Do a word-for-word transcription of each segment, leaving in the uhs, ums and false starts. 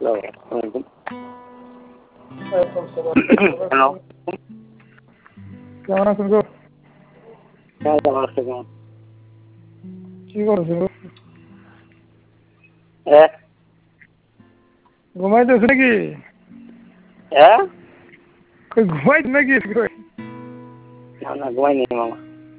আসসালামু হ্যালো। কেমন আছেন গো? হ্যাঁ, ভালো আছি। কেমন? কি করছেন গো? হ্যাঁ? ঘুমাইতেছে নাকি? হ্যাঁ? কই ঘুমাইতে নাকি? কই? না, না, ঘুমাইনি মামা।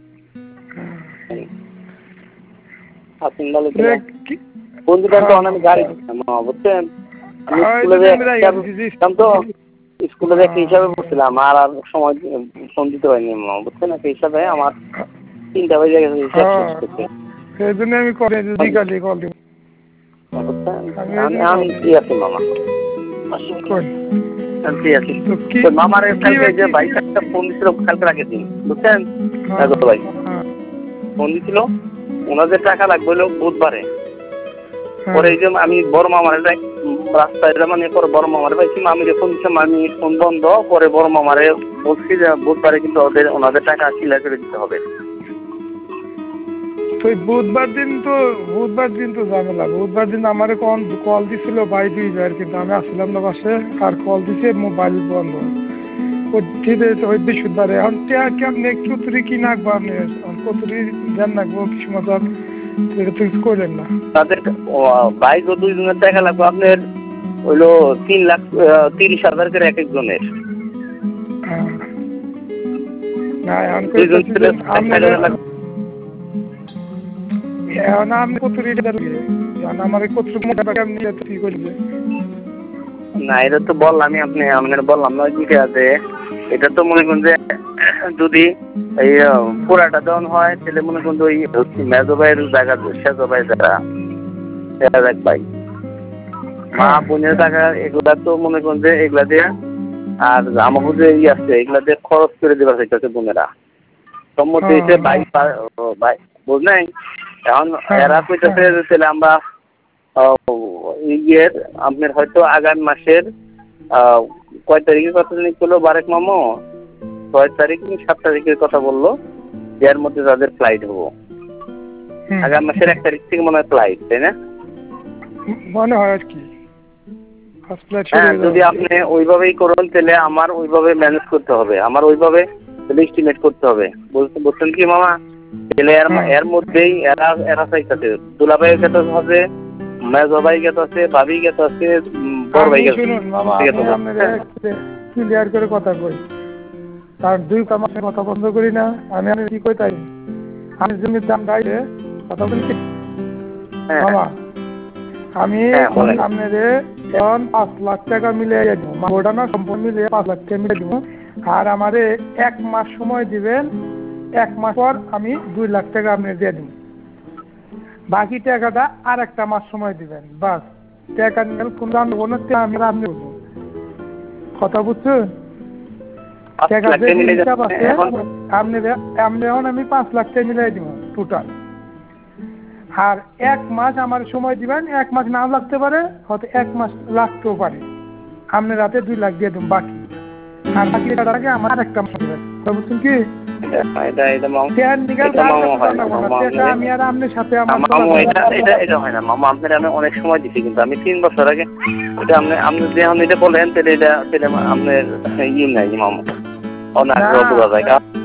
আপনি ভালো রে ছিলেন? কি? বন্ধুটার তো হ্যাঁ, অনেক গাড়ি দিচ্ছেন মামা, বুঝছেন? আমি হ্যাঁ, এই স্কুলে জন্য যে আমি রাইগা হিসাবে দিছি যে পড়ছিলাম তো, স্কুলে যে একটা হ্যাঁ, হিসাবে পড়ছিলাম আর আর সময় ফোন দিতে পারিনি মামা, বুঝছেন? একটা হিসাবে আমার তিনটা বেজে গেছে হিসাব শেষ হ্যাঁ, করতে। সেই জন্য আমি কল বিকালে কল দিব। বুঝছেন? আমি এই আমি জন্য আমি কল ফ্রি আছি মামা। কই আমি ফ্রি আছি। তো কি তো মামার কি কালকে যে কি কি ভাইটা একটা ফোন দিছিল কালকে রাখে দিন, বুঝছেন? হ্যাঁ, রাঘব ভাই হ্যাঁ, ফোন দিছিল, ওনাদের টাকা লাগবে হলো বুধবারে। হ্যাঁ, পরে এই যে আমি বড় মামার রাস্তায় মানে পরে বড় মামারে পাইছি, আমি ফোন দিচ্ছিলাম, আমি ফোন বন্ধ পরে বড় মামারে বলছি যে বুধবারে কিন্তু ওদের ওনাদের টাকা ক্লিয়ার করে দিতে হবে। তো এই বুধবার দিন তো বুধবার দিন তো ঝামেলা। বুধবার দিন আমার কল কল দিছিল ভাই দুই বার, কিন্তু আমি আসছিলাম না বাসে, আর কল দিছে মোবাইল বন্ধ। ও ঠিক আছে, ওই বৃহস্পতিবারে এখন টিয়া কেমনে কতুরি কি নাকবো আপনি? কতুরি ধ্যান নাকবো কিছু মতো এটা তো কিছু করলেন না। তাদের বাইক ও দুইজনের টাকা লাগবে আপনার হইলো তিন লাখ তিরিশ হাজার করে এক একজনের। হ্যাঁ। না এখন দুইজন কইতেছি যে ছেলে আপনি টাকা লাগবে। এখন আপনি কতুরি এখন আমার কতুরি মোটা কেমনি কি করবে? না, এটা তো বললামই, আপনি আপনার বললাম না দিকে আছে। এটা তো মনে করুন যে যদি এই পুরাটা দেওয়ান হয় তাহলে মনে করুন ওই মেজো ভাইয়ের জায়গা সেজো ভাই যারা এক ভাই মা বোনের টাকা এগুলা তো মনে করুন যে এগুলা দিয়ে আর আমাকে যে ই আছে এগুলা দিয়ে খরচ করে দেওয়া হইতেছে বোনেরা সম্মতি হয়েছে ভাই ভাই বুঝলেন। এখন এরা কইতেছে যে তাহলে আমরা ইয়ের আপনার হয়তো আগামী মাসের কয় তারিখে কথা জানি করলো বারেক মামো, ছয় তারিখ সাত তারিখের কথা বললো, এর মধ্যে তাদের ফ্লাইট হবো আগামী মাসের এক তারিখ থেকে মনে হয় ফ্লাইট, তাই না? মনে হয় আর কি। হ্যাঁ, যদি আপনি ওইভাবেই করুন তাহলে আমার ওইভাবে ম্যানেজ করতে হবে, আমার ওইভাবে এস্টিমেট করতে হবে, বুঝছেন কি মামা? তাহলে এর এর মধ্যেই এরা এরা চাইতেছে দুলাভাইয়ের কাছে আছে, মেজো ভাই গেত আছে, ভাবি গেত আছে, বড় ভাই গেছে। শুনুন মামা, আমি আপনাদের ক্লিয়ার করে কথা কই, তার দুই কামার কথা বন্ধ করি না। আমি আমি কি কই তাই আমি জমির দাম গাইলে কথা বলি মামা, আমি আপনাদের এখন পাঁচ লাখ টাকা মিলিয়ে দিব, ওটা না সম্পূর্ণ মিলিয়ে পাঁচ লাখ টাকা মিলিয়ে দিব। আর আমারে এক মাস সময় দিবেন, এক মাস পর আমি দুই লাখ টাকা আপনি দিয়ে দিব। বাকি টাকাটা আর একটা মাস সময় দিবেন, বাস। টাকা নিয়ে কোনো আমি আপনি কথা বুঝছেন? টাকা যে হিসাব আছে আপনি আপনি এখন আমি পাঁচ লাখ টাকা মিলাই দিব টোটাল। আর এক মাস আমার সময় দিবেন, এক মাস নাও লাগতে পারে, হয়তো এক মাস লাগতেও পারে। আপনি রাতে দুই লাখ দিয়ে দেবেন বাকি, আর বাকি টাকাটাকে আমার আর একটা মাস দেবেন, বুঝছেন কি? আমি আর আপনার সাথে অনেক সময় দিচ্ছি, কিন্তু আমি তিন বছর আগে এটা আপনি আপনি যখন এটা বলেন তাহলে এটা তাহলে আপনার ই নাই মামা অনেক বোঝা যায়।